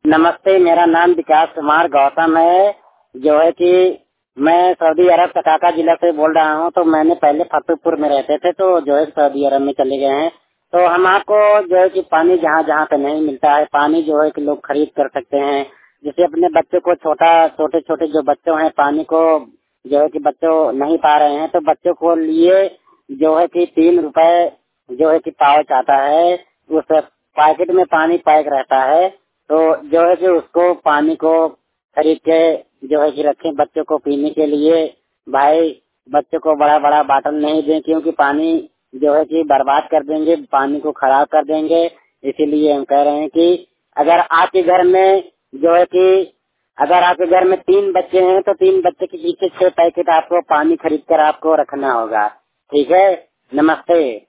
नमस्ते, मेरा नाम विकास कुमार गौतम है। जो है कि मैं सऊदी अरब सकाका जिला से बोल रहा हूँ। तो मैंने पहले फतेहपुर में रहते थे, तो जो है सऊदी अरब में चले गए हैं। तो हम आपको जो है कि पानी जहाँ जहाँ पे नहीं मिलता है, पानी जो है कि लोग खरीद कर सकते हैं। जैसे अपने बच्चों को छोटे छोटे जो बच्चों हैं, पानी को जो है कि बच्चों नहीं पा रहे हैं, तो बच्चों को लिए जो है कि 3 रुपए जो है कि पाउच आता है। उस पैकेट में पानी पैक रहता है। तो जो है कि उसको पानी को खरीद के जो है कि रखें बच्चों को पीने के लिए। भाई, बच्चों को बड़ा बड़ा बाटल नहीं दें, क्योंकि पानी जो है कि बर्बाद कर देंगे, पानी को खराब कर देंगे। इसीलिए हम कह रहे हैं कि अगर आपके घर में जो है कि अगर आपके घर में 3 बच्चे हैं, तो 3 बच्चे के पीछे 6 पैकेट आपको पानी खरीद कर आपको रखना होगा। ठीक है, नमस्ते।